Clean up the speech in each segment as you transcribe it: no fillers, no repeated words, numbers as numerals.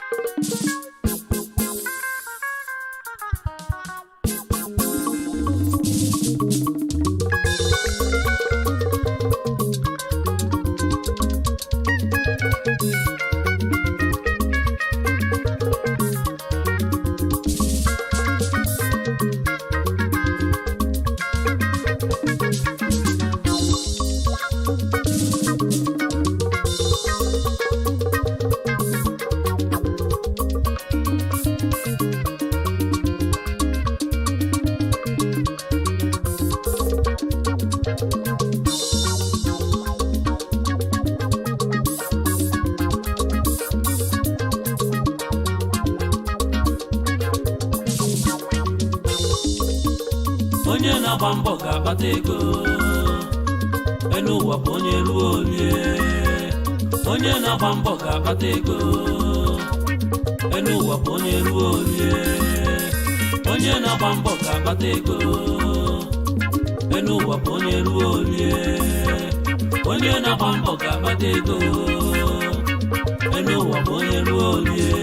onye na-agba mbọ ga-akpata ego elu ụwa bụ onye ruo olie onye na-agba mbọ ga-akpata ego elu ụwa bụ onye ruo olie onye na-agba mbọ ga-akpata ego elu ụwa bụ onye ruo olie onye na-agba mbọ ga-akpata ego elu ụwa bụ onye ruo olie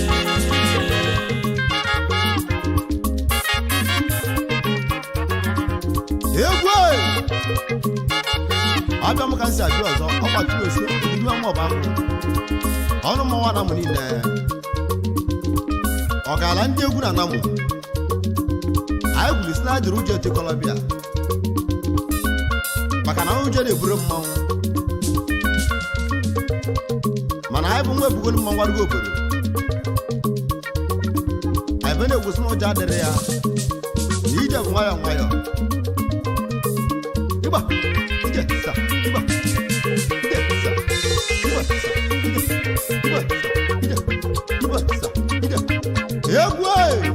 abịa m ka nsị ajụ ọzọ ọ kpatụrụ osi ihu ọma ọba ọnụ mmanwa na mụ niile ọ gaala ndị egwu na namụ anyị gwuru si na adịrị ụjọ etekọlọbịa maka na ụjọ na-eburu mmanwụ mana anyị bụ nwa ebugolu mmanwụ arụgo obodo anyị be na-egwusi na ụjọ adịrị ya na ije bụ nwayọọ nwayọọ ịgba ije sa ịgba ije sa ịgba sa ịgba sa ije ịgba sa ije egwu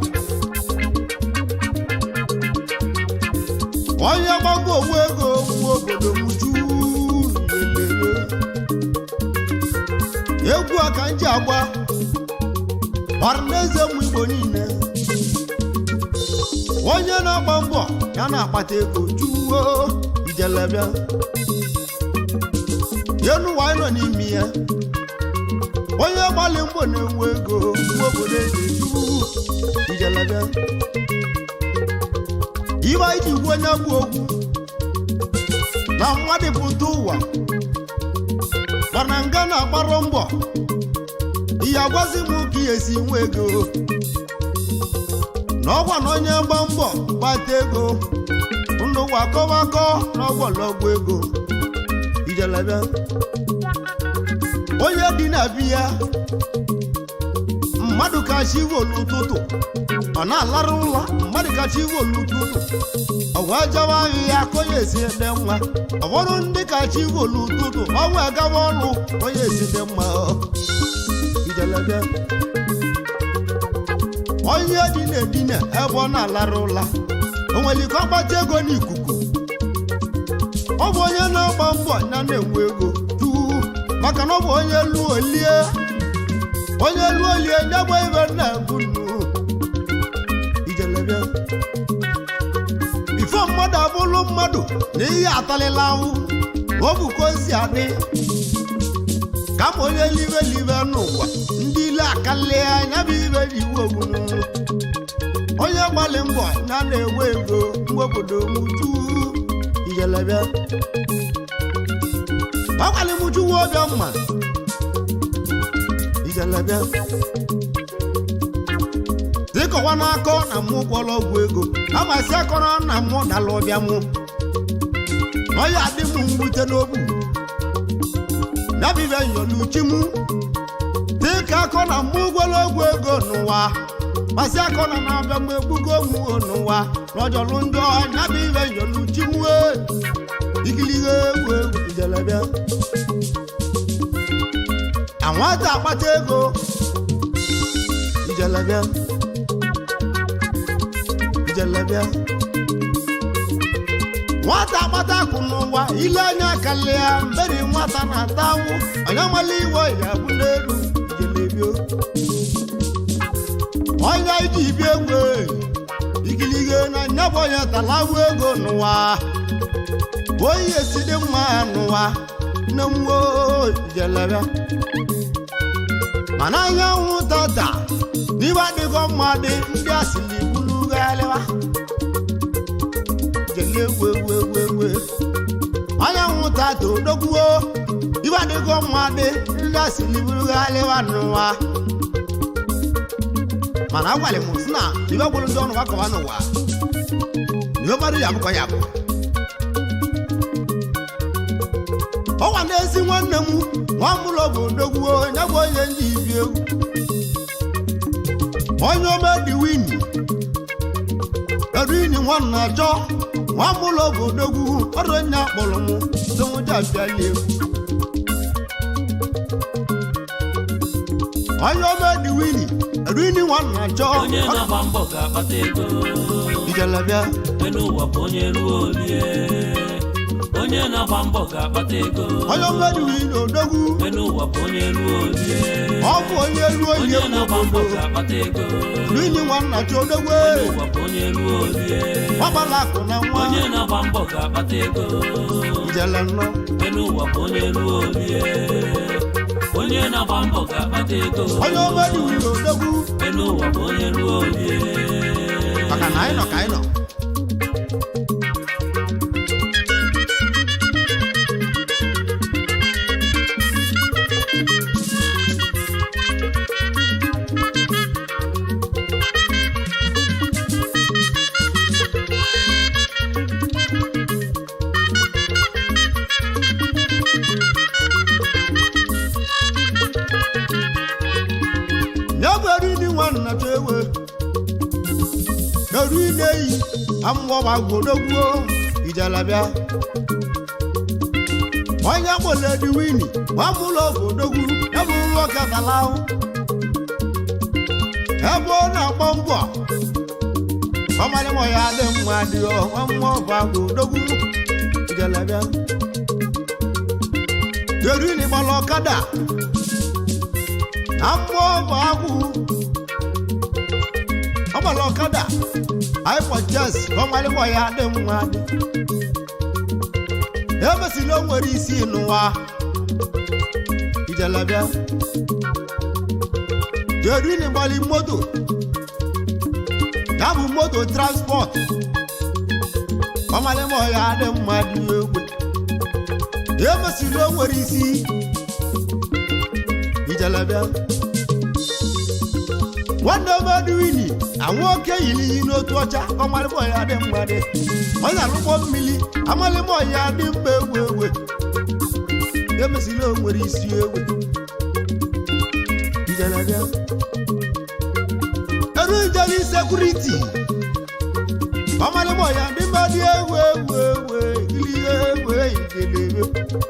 onye gbagbo onwe ego nwa obodo muju lelere egwu a ka nji agba gbara n'eze ụmụ Igbo niile onye na-agba mbọ ya na-akpata ego juwo ijelebịa yenuwa anyị nọ n'ime ya onye gbalị mbọ na-enwe ego nwa obodo eze juwu ijelebịa ibe anyị ji gwu onye bụ okwu na mmadụ pụta ụwa mana nga na-agbarụ mbọ ihe agwazi m ka ihe si nwe ego n'ọgwa na onye gba mbọ gbata ego ndụ ụwa kọwakọ n'ọgwọlọgwụ ego ijelebịa onye dị na biya mmadụ kacha iwe n'ụtụtụ ọ na-alarụ ụlọ mmadụ kacha iwe n'ụtụtụ ọgwụ ajawa ahịhịa ka onye esi ede nwa ọ bụrụ ndị kacha iwe n'ụtụtụ ọnwa agawa ọrụ onye esi dị mma ijelebịa onye dị na-edina ebe ọ na-alarụ ụla o nwere ike ọgbata ego n'ikuku ọ bụ onye na-agba mbọ ya na-enwe ego tuu maka na ọ bụ onye lụọ olie nyegba ibe na-egwu nnu ijelebịa ifo mmadụ abụrụ mmadụ na ihe atalịla ahụ ọ bụ ka ozi adị kama onye libe n'ụwa ndị ile akalịa anya bụ ibe ji iwu ogbunu onye gbalị mbọ ya na-enwe ego mgbe obodo muju ijelebịa ọgbalị muju nwa ọbịa mma ijelebịa dịkọwa n'akọ na mụ gwọrọ ọgwụ ego amasị akọrọ na mụ dala ọbịa mụ na ọya adị m mwute n'obu nabibe nyoluchi mụ dịka akọ na mụ gwọrọ ọgwụ ego n'ụwa masị akọ na na-abịa m egbugo mụ n'ụwa n'ọjọlụ ndị ọnya bụ ibe nyoluchi mụ ikilihe egwu ijelebịa anwata akpata ego ijelebịa nwata akpata akụ n'ụwa ile anya kalịa mberi nwata na-ata anwụ onye mala iwe ya bụ n'elu ijelebio onye iji ibi egwu igilige na nyabụ onye talawu ego n'ụwa onye esi dị mma n'ụwa nne mwo ijelebịa mana anyanwụ tata n'ibe adịghị mmadụ ndị asịrị buru ghalịwa jele wewewewe anyanwụ tata odogwuo ibe adịghị mmadụ ndị asịrị buru ghalịwa n'ụwa mana agwalị m sị na ibe gwụrụ ndị ọnụ gbakọwa n'ụwa n'ihe mmadụ ya bụkwa ya bụ ọnwa na-esi nwanne m nwa mụlọ bụ odogwuo ya bụ onye ndị ibi egwu onye omediwini edwini nwanna achọ nwa mụlọ bụ odogwu ọrụ onye akpọrọ m sonwụja bịali egwu onye omediwini edwini nwanna achọ onye na-agba mbọ ga-akpata ego ijelebịa elu ụwa bụ onye ruo olie onye na-agba mbọ ga-akpata ego onye omediwini odogwu elu ụwa bụ onye ruo olie ọ bụ onye ruo olie onye na-agba mbọ ga-akpata ego edwini nwanna achọ odogwu elu ụwa bụ onye ruo olie gbabala akụ na nwa onye na-agba mbọ ga-akpata ego ijele nnọ elu ụwa bụ onye ruo olie onye na-agba mbọ ga-akpata ego onye omediwini odogwu elu ụwa bụ onye ruo olie maka na anyị nọ ka anyị nọ nwanna chewe eru ineyi amụọba gwodogwuo ijelabịa onye kpọledi wini nwamụlọ gwodogwu ebe nwoke talahụ ebe ọ na-agba mbọ ọmalịmọ ya dị mma dịọ nwamụọba gwodogwu ijelabịa eru ini gbala ọkada na mmụọba agwụ ọgbala ọkada iPod ọmalịmọ ya dị mma dị emesila o nwere isi n'ụwa ijelabịa jerini gbali moto ya bụ moto transport ọmalịmọ ya dị mma dị egwe emesila o nwere isi ijelabịa nwanne omediwini anwụ oke yiri iyi n'otu ọcha ọmalịmọ ya dị mma dị onye alụgbọ mmiri amalịmọ ya dị mma egwu egwe emesila o nwere isi egwe ijelabịa eru ijeli sekuriti ọmalịmọ ya dị mma dị egwu egwu egwe ili egwe ijelebe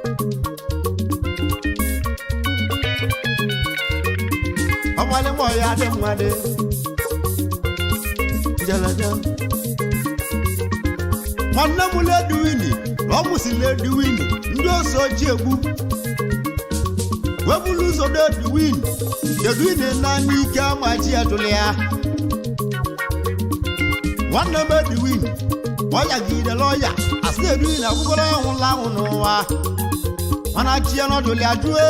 ọmalịmọ ya dị mma dị ijelabịa nwanne m lediwini na ọ mụsi lediwini ndị ose oji egbu webulu ụzọ dediwini n'anya ike ma ji ejụlụ ya nwanne m ediwini ọya gidere ọya asị ediwini akwụkwọrọ ọhụla ahụ n'ụwa mana chi ya n'ọdụlụ ya jụọ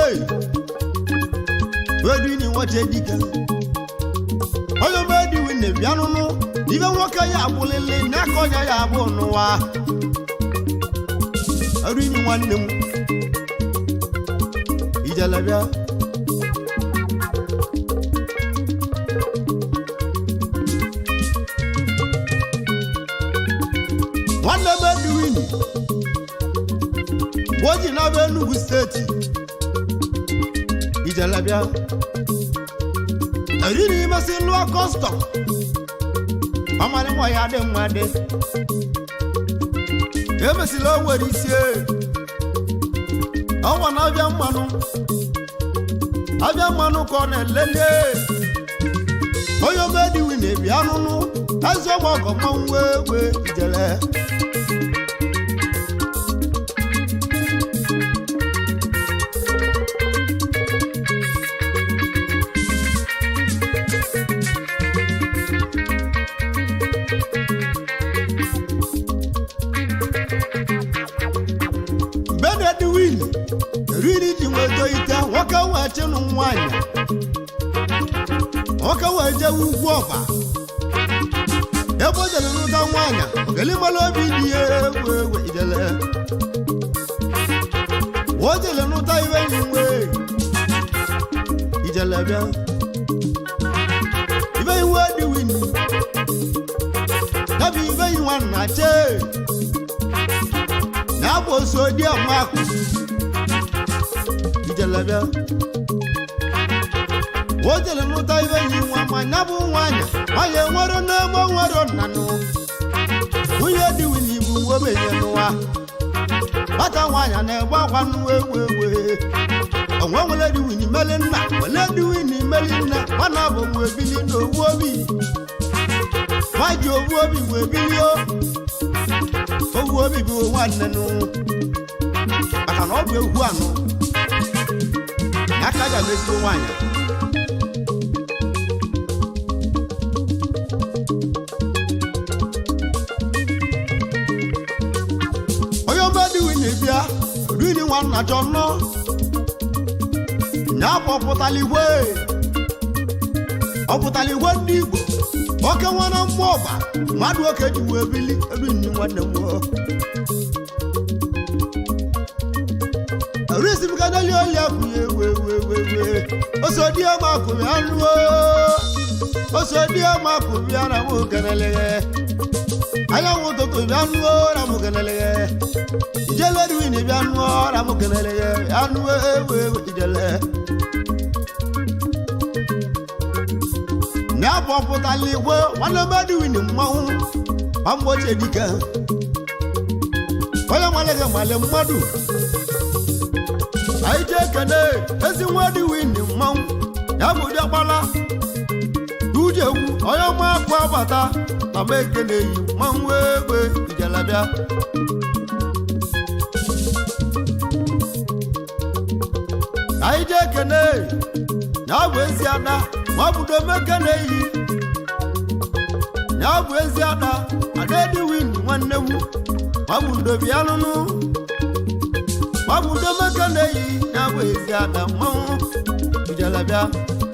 ediwini nwoche dike onye m ediwini bịa nụnụ ibe nwoke ya abụlịlị n'aka ọnya ya abụ n'ụwa ediwini nwanne m ijelabịa nwanne m ediwini mgbe o ji na-abịa Enugu steeti ijelabịa erini imesi lụọ kọstọm ọmalịmọ ya dị mma dị emesila o nwere isi ọnwa na abịa mmanụ ka ọ na-elele onye omediwini bịa nụnụ eze ọgbọgọ mmanwụ egwe ijele benediwini rini ji nweta ite nwoke nwechinu nwanyị nwoke wee jewe ugwu ọba ebe o jere n'ụta nwaanyị ogelimala obi dị ya egwu egwu ijele o jere n'ụta iwe enyi nwe ijele bịa ibe iwe dị wini ya bụ ibe iwa nna chee na abụ oso dị ọmakụ ijele bịa o jere n'ụta ibe enyi nwa ma ya bụ nwaanyị nwanyị nwere n'egbe nwere nnanụ nwunye dị wini bụ nwa obenye n'ụwa nwata nwaanyị na-egbe akwa nwa ewu onwe nwere dị wini meli nna wele dị wini meli nna nwana bụ nwa ebili na owu obi nwa ji owu obi wee bilio owu obi bụ nwanne nụ maka na ọ bụ egwu anụ ya ka ga mezigbo nwaanyị bịa rini nwanna chọnọ ya bụ ọpụtala igwe ndị Igbo oke nwana mmụọ ọba mmadụ oke ji wee bili ebinyi nwanne mmụọ risibgadali oli akwụnye wewewewe osodiọmakụ bịa na mụ kenelege anyanwụ ụtụtụ bịa nụọ na mụ kenelege ijele dị wini bịa nụọ na mụ kenelege ya nụọ ewe ijele ya bụ ọpụtala igwe nwanne m dị wini mmanwụ ma mgbochi dike onye nwanne male mmadụ anyị ji ekene ezi nwa dị wini mmanwụ ya bụ ụdị ọkpala uje egwu onye ọma akwa abata na m ekene yi mmanwụ egbe ijele bịa anyị ji ekene ya bụ ezi ada ma ọ bụ domekene yi ya bụ ezi ada ada wini nwanne m ma ọ bụ ndobi anụnụ ma ọ bụ domekene yi ya bụ ezi ada mmanwụ ijele bịa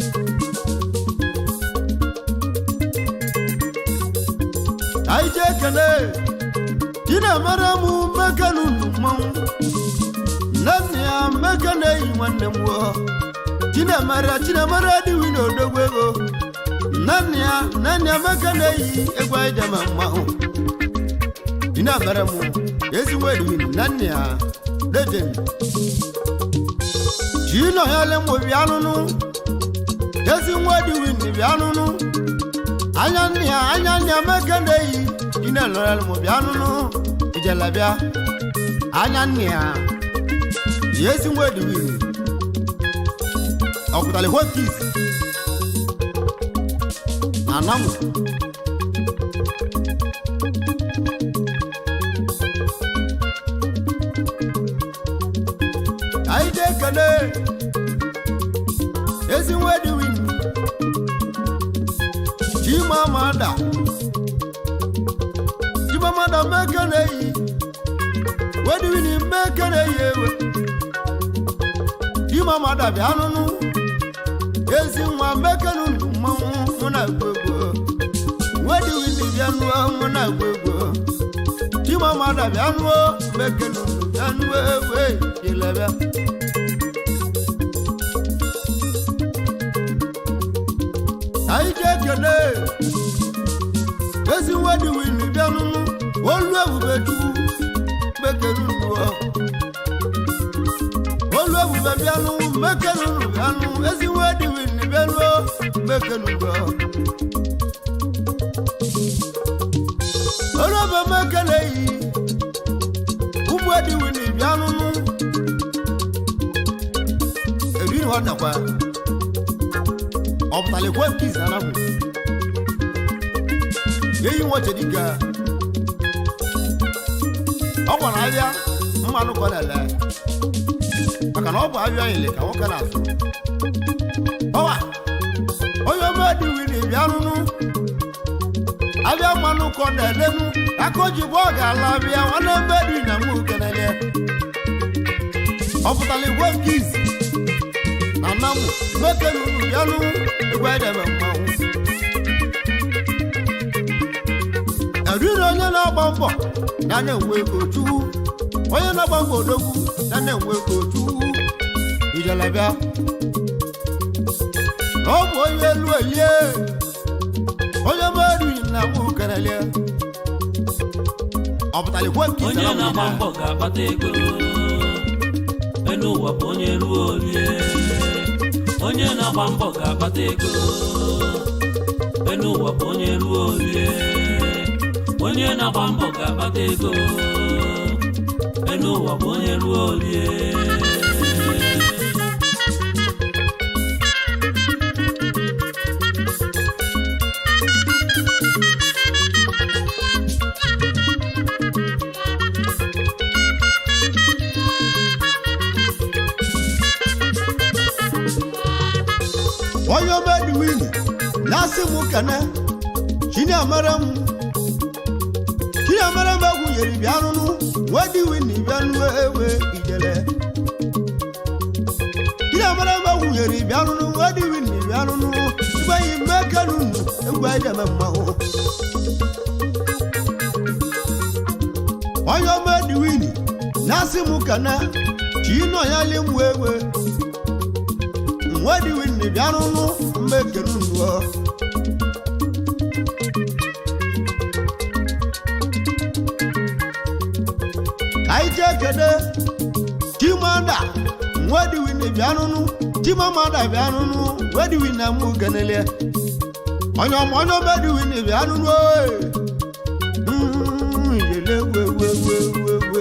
anyị ji ekene Chinemere m mekene unu mmanwụ nne nna ya mekene yi nwanne m Chinemere dị wini odogwu ego nne nna ya mekene yi egwu anyị deme mmanwụ Chinemere m ezi nwa dị wini nne nna ya dejen chino ya le mo bịa nụnụ ezi nwa dị wini bịa nụnụ anya nna ya mekene yi Chinemere m bịa nụnụ ijele bịa anya nna ya ezi nwa dị wini ọpụtala hokis na namu anyị dị ekele ezi nwa dị wini Chimamanda mekene yi wedi wini mekene yi ewe Chimamanda bịa nụnụ ezi nwa mekene unu mmanwụ mụ na egwegwo wedi wini bịa nụọ mụ na egwegwo Chimamanda bịa nụọ mekene unu bịa nụọ ewe jelebịa anyị ji ekele ezi wedi wini bịa nụnụ olu ebube chukwu mekene unu olu ebube bịa nụnụ mekene unu bịa nụnụ ezi wedi wini bịa nụọ mekene unu olu ebube mekene yi ụmụ wedi wini bịa nụnụ ebiri ha dakwa ọpụtala ekwe nke izi anahụ eyi nwoche dịka ọ gwara abịa mmanụ kọ na-ele maka na ọ bụ abịa ile ka nwoke na-azụ ọwa onye omedi wini bịa nụnụ abịa mmanụ kọ na-elenu aka o ji bụ ọ ga-ala abịa nwanne omedi na mụ kenele ọ pụtala igwe nke izi na namu mekenu yanu egwede mmanwu eriri onye na-agba mbọ na na-enwe otu onye na-agba mbọ odogwu na na-enwe otu ijelebịa ọ bụ onye elu elie onye meru na mụ kerelie ọ pụtalikwe nke onye na-agba mbọ ga-akpata ego elu ụwa bụ onye ruo olie onye na-agba mbọ ga-akpata ego elu ụwa bụ onye ruo olie onye na-agba mbọ ga-akpata ego elu ụwa bụ onye ruo olie onye obedi wili na-asị m kene chinyamere m egwu yeri bịanụnụ wedi wini bịanụ ewe ijele chinyamere m egwu yeri bịanụnụ wedi wini bịanụnụ igbeghị mmekenunu egwu ejeme mmanwụ onye obedi wili na-asị m kene chinọnyali m ewe wedi wini bịanụnụ mmekenunu aije kede chimada wedi wini bịanụnụ chimamada bịanụnụ wedi wini na mụ genelie onye obedi wini bịanụnụ yele wewewewewe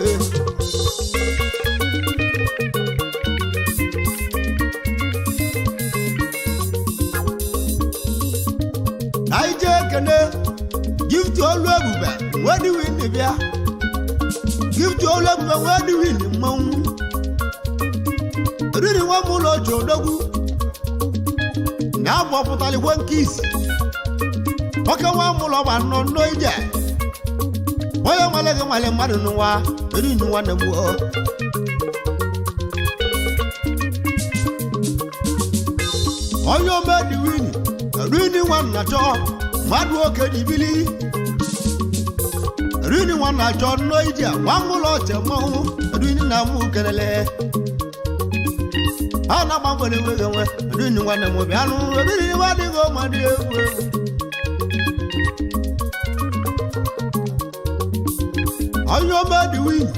aije kede gift olu ebube wedi wini bịa gift olu ebube wedi wini mmanwụ riri nwa m ụlọ ji odogwu na-agbapụtalikwe nke isi nwoke nwa m ụlọ gba nnọ nnọ ije onye nwale gị nwale mmadụ n'ụwa eri nwanne m onye obedi wini rini nwanna chọọ mmadụ oke dibili rini nwanna chọọ nnọ ije nwa m ụlọ che mmanwụ rini na mụ kelele a na-agba mgbere enweghị enwe rini nwanne m bịanụ rini nwadịghị ọmadị egwu onye obedi wini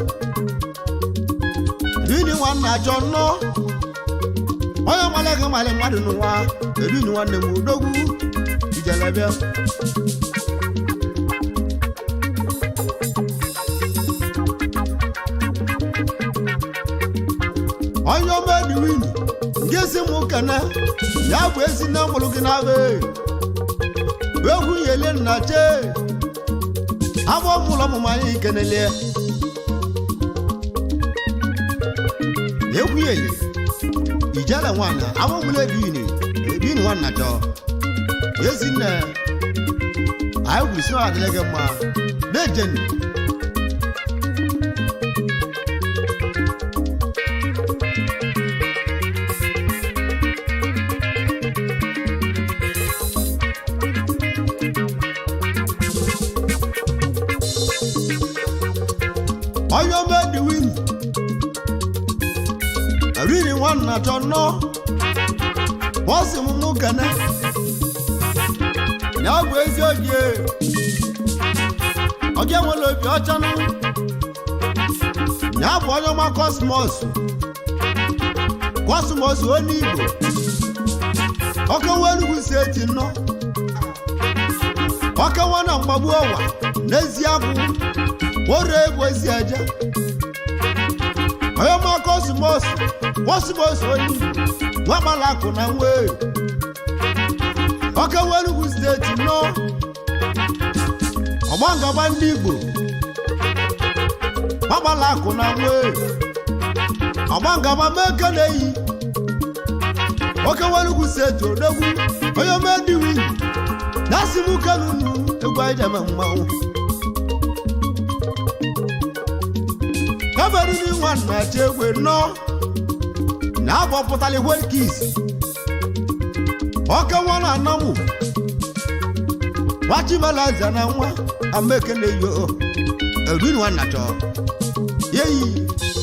rini nwanna chọọ nnọ onye nwale gị nwale mmadụ n'ụwa rini nwanne m odogwu ijelebịa onye obedi wini nke si m kene ya bụ ezi na mkpụrụ gị na-abụ egwu yele nna chee abụ ọmụlọ ọmụmụ anyị ikenelie egwu yele ijele nwanna abụ ọmụlọ ebini nwanna chọọ ezi nne anyị gwuru si adịle gị mma na-ejeni onye obedi wini riri nwanna chọọ nnọ bọsị m mụ kene ya bụ ezi oge oge nwere obi ọcha nụ ya bụ onye ọma kosmos onye Igbo oke nwe Enugu steeti nnọ oke nwe na mgbagbu ọwa n'ezi abụ ore egwu ezi eje onye ọma kosmos onye Igbo nwagbala akụ na nwe oke nwe Enugu steeti nnọ ọgbangaba ndị Igbo nwagbala akụ na nwe ọgbangaba meke na-eyi oke nwe Enugu steeti odogwu onye omedi wini na-asị m kenunu egwu anyị jeme mmanwụ kaberiri nwanna chi egwe nnọọ na-agbọpụtalikwe nke isi ọka nwa na anamụ wachibalaza na nwa amekene yo eriri nwa nnachọ yeyi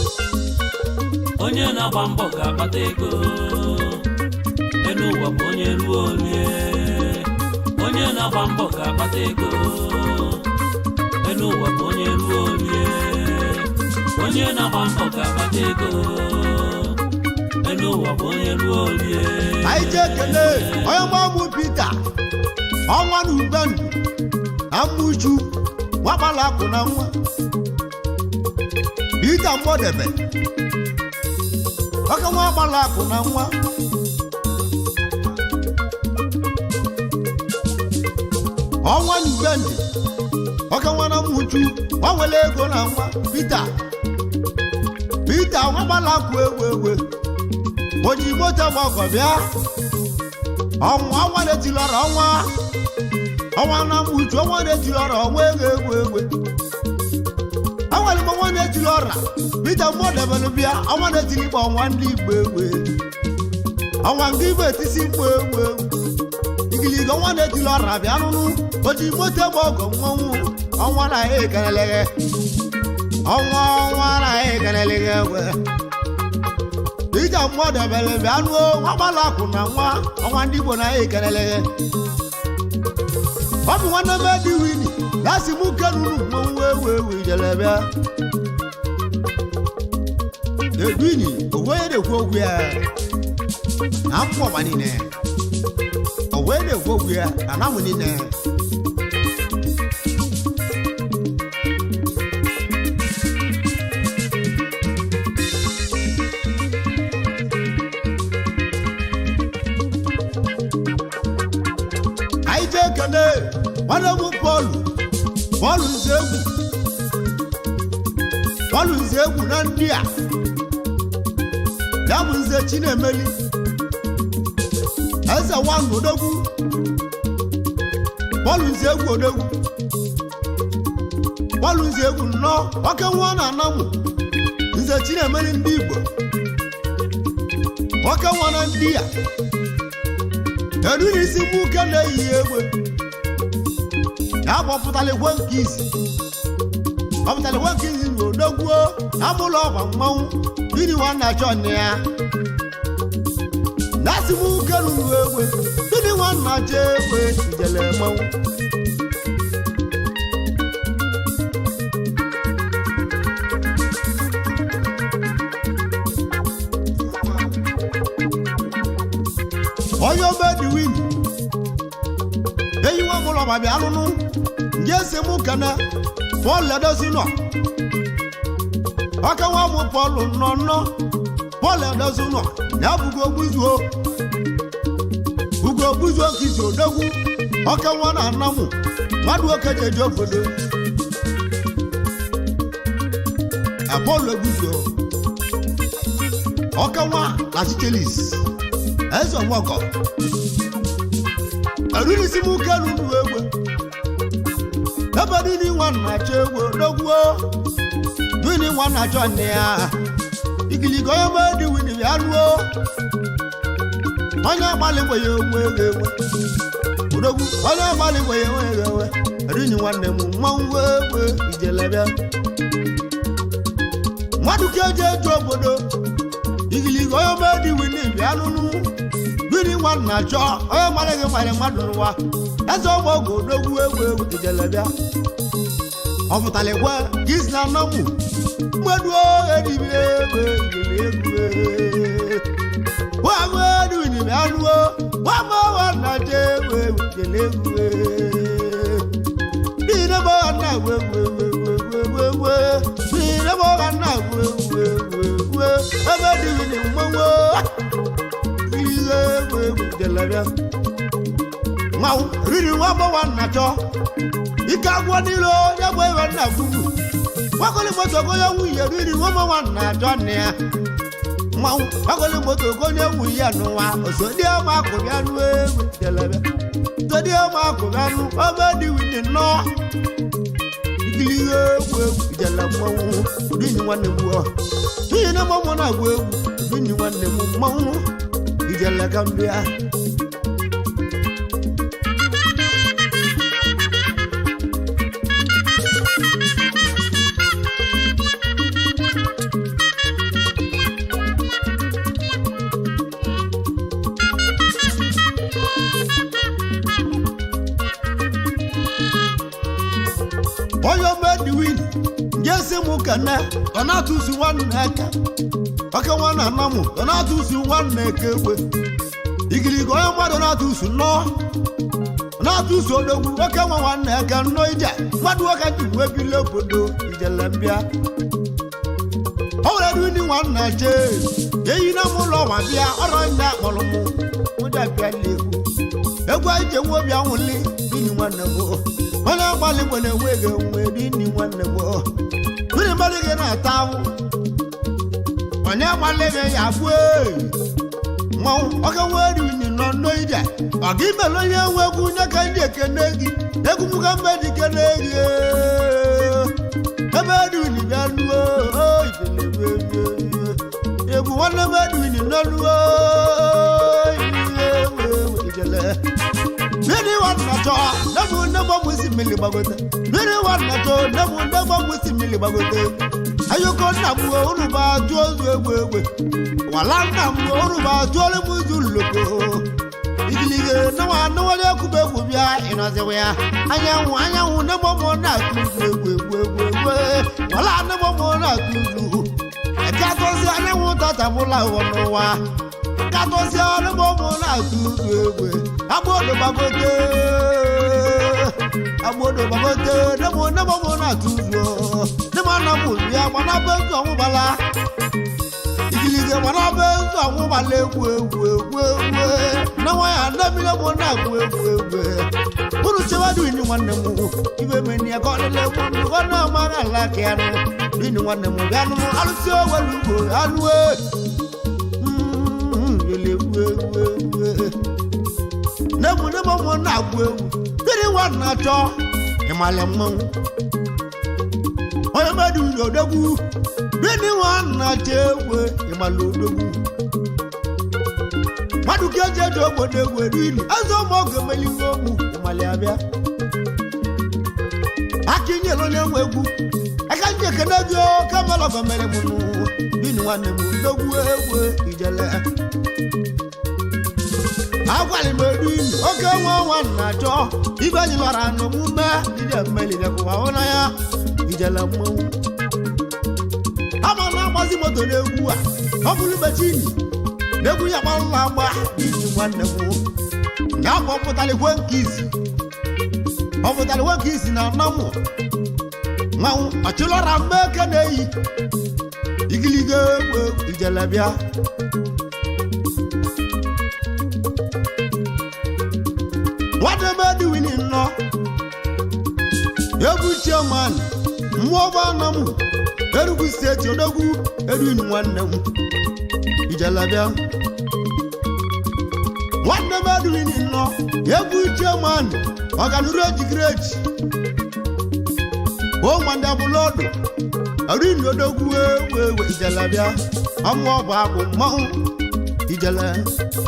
onye na-agba mbọ ga-akpata ego elu ụwa bụ onye ruo olie onye na-agba mbọ ga-akpata ego elu ụwa bụ onye ruo olie onye na-agba mbọ ga-akpata ego elu ụwa bụ onye ruo olie anyị ji ekele onye gbagbu Pita ọnwa na ubendu na mmuchu nwagbala akụ na nwa Pita Mgbọdebe oke nwa agbala akụ na nwa ọnwa na ubendu oke nwa na mmuchu gbanwere ego na nwa Pita nwagbala akụ egwe oji moto gbakọ bịa ọnwa na-etilọrọ ọnwa na mgbuchu ọnwa na-etilọrọ ọnwa egwe enwere m ọnwa na-etilọra Pita Mgbọdebe bịa ọnwa na-etilikpa ọnwa ndị Igbo egwe ọnwa nke Igbo etisi mkpu egwe igiliga ọnwa na-etilọra bịa nụnụ oji moto gbakọ mmọnwụ ọnwa na ya ekelelege ọnwa na ya ekelelege egwe Pita Mgbọdebe bịa nụọ nwagbala akụ na nwa ọnwa ndị Igbo na ya ekelelege ọ bụ nwanne m dị wini lasi mụ kenunu mmọnwụ ewu jelebịa edwini owe na-ekwu okwu ya na mkpọba niile owe na-ekwu okwu ya na namụ niile anyị ji ekele nwanne m Pọl Nzegwu na ndị a ya bụ Nze Chinemeli eze nwanne odogwu Pọl Nzegwu odogwu Pọl Nzegwu nnọọ oke nwa na anamụ Nze Chinemeli ndị Igbo oke nwa na ndị a eriri isi mụ uke na-eyi egbe ya gbọpụtara ekwe nke isi na odogwuo amụlọ ọgba mmanwụ biri nwanna chọnne ya na-asị m uke ruru egbe biri nwanna chọ egbe ijele mmanwụ onye obedi win eyi nwa mụlọ ọgba bịa alụnụ ndị esi m kene Pọl Edozinọ ọka nwa mụ Pọl nnọnnọ Pọl Edozinọ ya bụgo ogbuzuo nkisi odogwu ọka nwa na anamụ mmadụ oke jeje obodo Pọl Egbuzuo ọka nwa na Chichelis eze ọgbọgọ erurisi m uke ruru egbe ebe dini nwanna chọ egwu odogwuo dini nwanna chọ nne ya igiligo onye medi wini bịa ruo onye agbalịgwe ya onwe ego odogwu onye agbalịgwe ya onwe ego dini nwanne m mmanwụ egwe ijelebịa mmadụ ka eji eju obodo igiligo onye medi wini bịa nụnụ dini nwanna chọ onye gbalịgị gbara mmadụ n'ụwa eze ọgbọgọ odogwu egwu ijelebịa ọ pụtara ekwe giz na anamụ mgbeduo edibi egbe ijele egwu wagụ edibiri anụo wama nwanna je egwu ijele egwu dinebe nwanna egwu dinebe nwanna egwu ebe dibiri mmanwụ ihe egwu ijelebịa nwa riri nwa bụ nwanna chọ ike agwọ niile onye bụ ewe nna gwugwu gwagoli moto gonye nwunye riri nwa bụ nwanna chọ nne ya mmanwụ gwagoli moto gonye nwunye ya n'ụwa osodiọma akụbịa nụ egwu jelebịa osodiọma akụbịa nụ obe dị wini nnọọ ikilihe egwu ijele mmanwụ rinyi nwanne m gwuo n'ihi na mmanwụ na-agwụ egwu rinyi nwanne m mmanwụ ijele ka mbịa onye omediwin jesi mụ kene ọ na-atụsi nwanne eke oke nwanne anamụ ọ na-atụsi nwanne eke egbe igiligo onye mmadụ na-atụsi nnọọ na-atụsi odogwu oke nwa nwanne eke nnọọ ije mmadụ nwoke ji wee bili obodo ijele mbịa o were duini nwanne jee eyi na m ụlọ nwa bịa ọrụ nne akpọrọ mụ ụja bịa egwu ije nwe obi anwụli dini nwanne m onye gbalị mgbe na-enweghị onwe dini nwanne m mmiri mmadụ gị na-ata ahụ onye gbalịghị ya bụ mmanwụ oke nwee duini nọ n'ije ọ gị mere onye nwe egwu nye ka ndị ekene gị egwu mụga mbe dị kene gị ebe duini bịa nuo egwu nwanne ebe duini nọ nuo Miri wanacho, nebu musi mili bagote. Miri wanacho, nebu musi mili bagote. Ayoko namu oruba tuwe. Wala namu oruba tuwe muzuluko. Igilige na wale kube kubia inazewea. Anyangu nebu mona tuwe. Wala nebu mona tuwe. Ekatosi anyangu tatabula wanowa. Ekatosi nebu mona tuwe. Abodo bagote, nemo na tuzo, nemo na mulia, wana benzo amubala, igilige wana benzo amubale nawa ya ndamile mona Uru chewa duini wanemu, ibe meni akonele munu, wana mara lake anu, duini wanemu, ganu alusio walugo, aluwe, Nebu mo na gwe biri wana cho imale mo oyo medu odogwu biri wana chewe imale odogwu madu keje do bodegwe rini azo mo gemeli ngomu imale abia akinye lo ne wegu aka je kenejo kamalo gomere mu biri wana mu odogwu ewe ijele Agwali medin oke nwa na cho ibe ni lara no mume ide meli ne kwa ona ya ijela mu ama na gbazi moto n'egwu a obulu betini n'egwu ya gballa agba iji nwanne mu na poputali wenkisi na namu nwa achilora mbeke neyi igilige ijela bia Whatever doing in law, every chairman, more namu, very good state, your dog, every one them. Ijalabia. Whatever doing in law, every chairman, I can reach great. Oh, man, double lord, I read your dog, Ijalabia. I'm more back, Mount Ijala.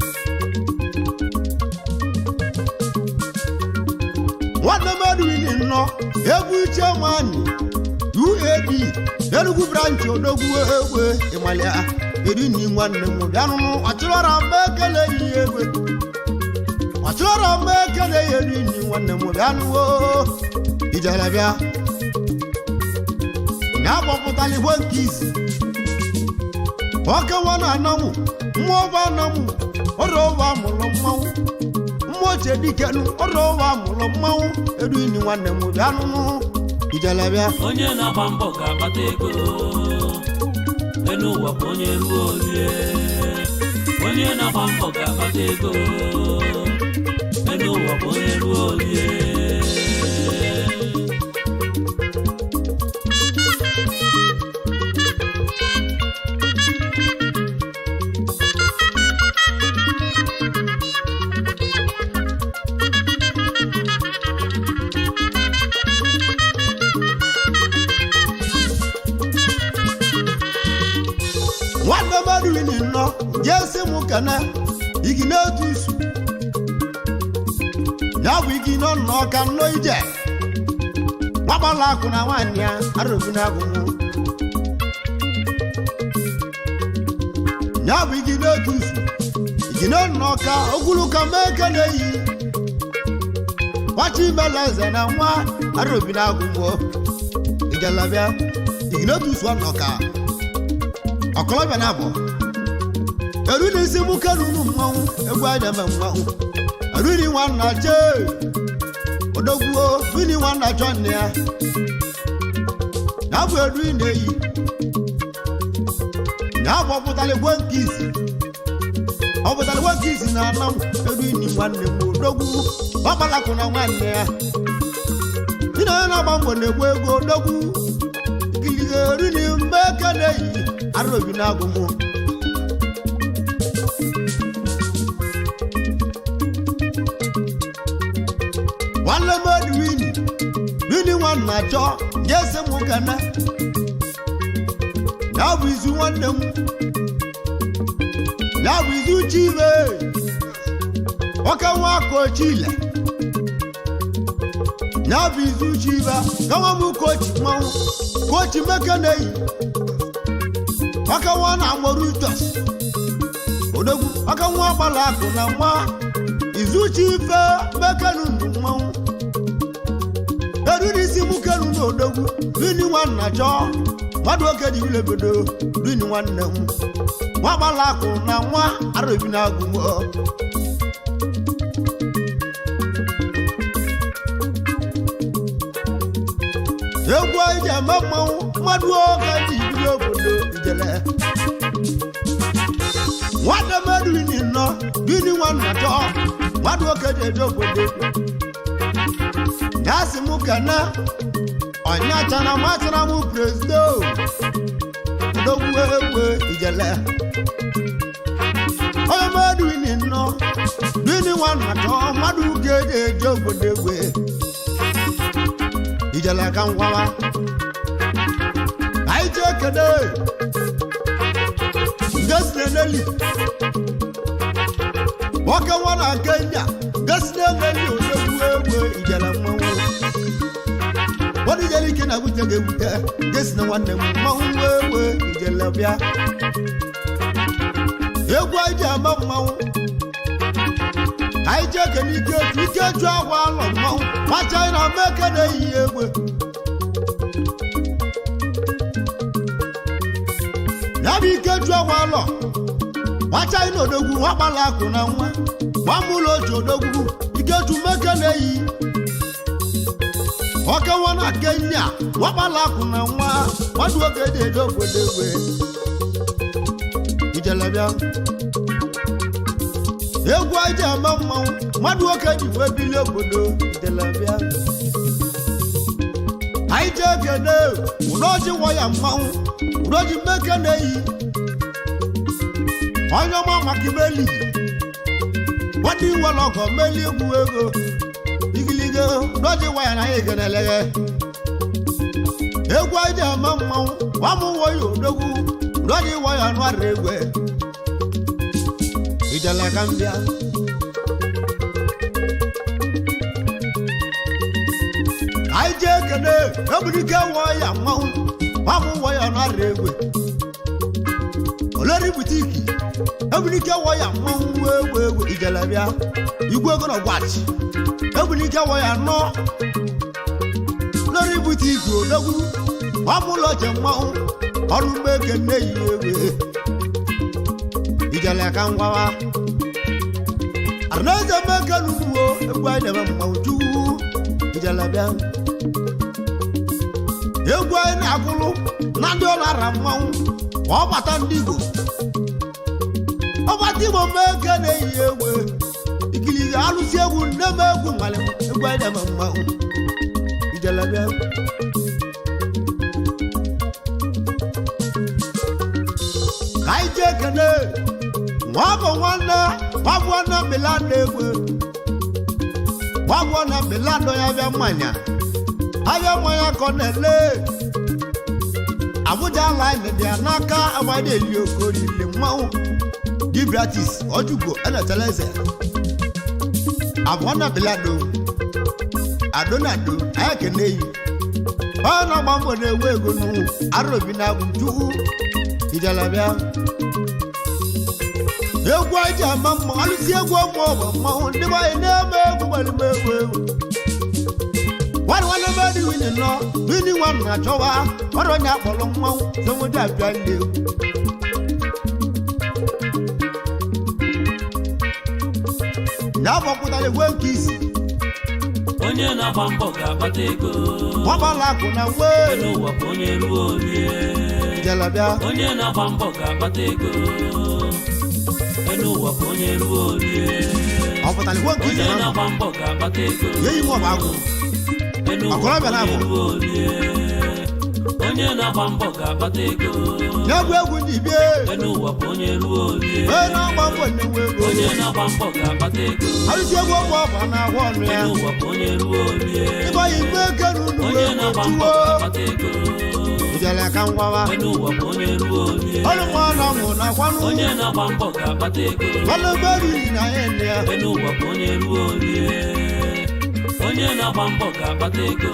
What number do we need no? Every chairman, UAB, Elugu branch, Odogu, Emalia, Edini one Mudano, Achora Mekele, Achora Mekele, Edini one Mudano, Ijalabia. Now, Popotali one kiss. Waka one anamu, Mova namu, Orova Molomo. Moche dikenu orowa mulo mawu edu ni nwanne mu bianu ijalabia onye na bambo ka bata ego enu ụwa onye ruo olie onye na bambo ka bata ego enu ụwa onye ruo olie Jesi mukana igine tusu Yabu igino no kan no ije Wabala kuna wanya arubina gumu Yabu igine tusu igino no ka ogulu ka meke neyi wachi meleze na nwa arobi na agụmọ ijalabịa Ignatius Nnoka ọkọlọbịa na abụọ eru n'isi mụ kerunu mmanwụ egwu anya me mmanwụ eruri nwanna chee odogwuo bini nwanna chọ nne ya na bụ eruri na-eyi na bụ ọpụtaligwe nke isi na anam eruri ni nwanne m odogwu ọkpalakụ na nwanne ya ị na onye na-agba mbọ na-egbu ego odogwu ikiliga eruri mgbe eke na-eyi arobi na agụmụ nwanne m Edwin nwanna chọ jesi m gana ya bụ izu nwanne m ya bụ izu chibe nwoke nwa kochile ya bụ izu chibe gawa m kochi mmanwụ kochi mekeneyi nwoke nwa na Mauritius odogwu nwoke nwa gbara akụ na nwa izu chife mekenu mmanwụ eriri isi mụ kenu n'odogwu bini nwanna chọọ mmadụ oke dị ilebedo bini nwanne m nwa gbara akụ na nwa arobi na agụmọ egwu ije eme mmanwụ mmadụ oke dị ibili obodo ijele nwanne m Edwin nọ bini nwanna chọọ mmadụ oke dị eje obodo ya si mụ kene onye chana machara mụ prezident odogwu egwe ijele onye m Edwin nọ bini nwanna chọọ mmadụ oke dị eje obodo egwe ijele ka ngwawa anyị jee kede ngesineneli nwoke nwa na Kenya ngesineneli odogwu egwe ijele mmanwụ wadị ijele ike na-agwute ga-egwute gesina nwanne m mmanwụ egwe ijele bịa egwu anyị ji ama mmanwụ anyị jee kene ike ju agwa alọ mmanwụ macha anyị na meke na-eyi egwe ya bụ ike ju agwa alọ macha anyị na odogwu nwa gbala akụ na nwa gbamụlọ oji odogwu ike ju meke na-eyi nwoke nwa na Kenya nwa gbala akụ na nwa mmadụ oge dị edo obodo egwe ijelebịa egwu anyị ji ama mmanwụ mmadụ nwoke ji wee bili obodo ijelebịa anyị ji ekene ụdọji waya mmanwụ ụdọji mmeke na-eyi onye ọma maka imeli nwadị iwere ọgọ meli egwu ego igiligo ụdọji waya na ya egeneleghe egwu anyị ji ama mmanwụ gbamụ waya odogwu ụdọji waya nụara egwe ijele ka m bịa anyị ji ekene ebulike waya mmanwụ gbamụ waya nụara egwe oleri butiki ebulike waya mmanwụ egwe ijele bịa igwe ego na gwachi ebulike waya nọ lori butiki odogwu gbamụ ụlọ je mmanwụ ọrụ mmeke nne-eyi egwe ijele ka ngwawa arnaeze meke nunuwo egwu anyị na-eme mmanwụ chukwu ijele bịa egwu anyị na-agụlụ na ndị ọla ara mmanwụ ka ọ bata ndị Igbo ọbata Igbo meke na-eyi egwe ikili alụsi egwu nne m egwu nwale egwu anyị na-eme mmanwụ ijele bịa ka anyị jee kene nwa bụ nwanne gbagbuo Milano egwe gbagbuo na Milano ya bịa mmanya abịa mmanya ka ọ na-ele Abuja line dị ya n'aka agbada eli okorile mmanwụ Dibratis Ojugo Eneteleze abụọ na Milano adonado anyị kene yi ọ na-agba mbọ na-ewe ego n'ụwụ arobi na agwụ chukwu ijelabịa egwu anyị ji ama mma alụsi egwu ọmụ ọgba mmanwụ ndị anyị na-eme egwu gbalime egwu nwanne mmadụ wini nọ wini nwa m na-achọwa ọrụ onye akpọrọ mmanwụ zenwede abịa ndị egwu ya gbapụtara egwe nke isi onye na-agba mbọ ga-akpata ego ọgbala akụ na n'ụwa bụ onye ruo olie jelabịa onye na-agba mbọ ga-akpata ego n'ụwa bụ onye ruo olie ọ pụtara egwe nke isi onye na-agba mbọ ga-akpata ego ya yi nwa ọba agwụ n'ụwa bụ onye ruo olie onye na-agba mbọ ga-akpata ego na-egwu egwu ndị bie n'ụwa bụ onye ruo olie wee na-agba mbọ na-enwe ego onye na-agba mbọ ga-akpata ego arụsi egwu ọgwụ ọba na-agwa ọnụ ya n'ụwa bụ onye ruo olie ịgbanye igwe eke n'ụlọ onye na-agba mbọ ga-akpata ego jere ka ngwawa n'ụwa bụ onye ruo olie ọrụ mmanụ ọmụ na kwanụ onye na-agba mbọ ga-akpata ego ọnụ beru na ya nne ya n'ụwa bụ onye ruo olie onye na-agba mbọ ga-akpata ego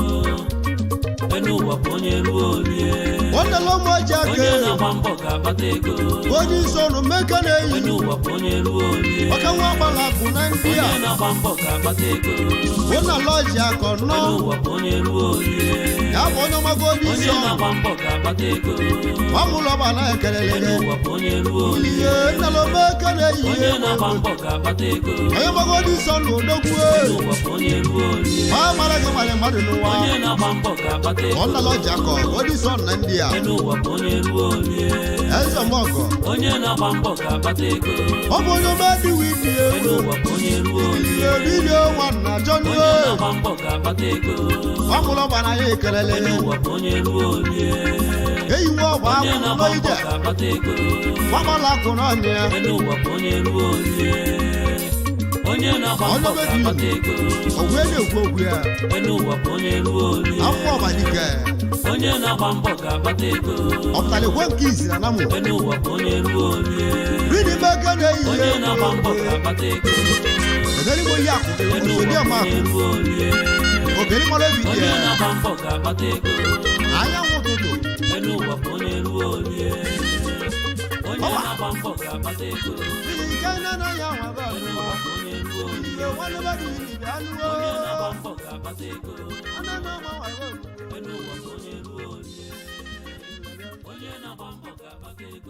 n'ụwa bụ onye ruo olie onye lọmọ ji aka onye na-agba mbọ ga-akpata ego onye isi ọnụ meke na-eyi n'ụwa bụ onye ruo olie ọka nwa agbala akụ na ndị a onye na-agba mbọ ga-akpata ego onye lọji akọ nọ n'ụwa bụ onye ruo olie ya bụ onye ọmago onye isi onye ọnụ na-agba mbọ ga-akpata ego ọmụlọba na ekelele n'ụwa bụ onye ruo olie ihe nnalọ meke na-eyi onye na-agba mbọ ga-akpata ego onye ọmago onye isi ọnụ odogwu n'ụwa bụ onye ruo olie ma mara gị mara mmadụ n'ụwa onye na-agba mbọ ga-akpata ego ọnna lọji akọ onye isi ọnụ na ndị a n'ụwa bụ onye ruo olie eze mọgọ onye na-agba mbọ ga-akpata ego ọ bụ onye ọmadị widi n'ụwa bụ onye ruo olie ihe vidio nwanna jọnụ onye na-agba mbọ ga-akpata ego ọmụlọba na ya ekelele n'ụwa bụ onye ruo olie eyi nwa ọgba onye akwụ na-agba mbọ n'ije ga-akpata ego gbamala akụ n'ọnụ ya n'ụwa bụ onye ruo olie onye na-agba mbọ ga-akpata ego ogwu na-ekwu okwu ya n'ụwa bụ onye ruo olie afọ ọbadike onye na-agba mbọ ga-akpata ego ọpụtara ekwe nke izi na namụ n'ụwa bụ onye ruo olie ridi meke na-eyi onye ihe na-agba mbọ ga-akpata ego eberigbo ihe akụ n'ụwa osodi bụ ọma onye akụ ruo olie obere mara obi dị onye ya na-agba mbọ ga-akpata ego anyanwụ ụtụtụ n'ụwa bụ onye ruo olie onye na-agba mbọ ga-akpata ego ike nne na ya nwa ba n'ụwa bụ onye ruo olie ihe nwanne badu wili bịa nụwo onye na-agba mbọ ga-akpata ego ana na ọma nwa n'ụwa bụ onye ruo olie onye na-agba mbọ ga-akpata ego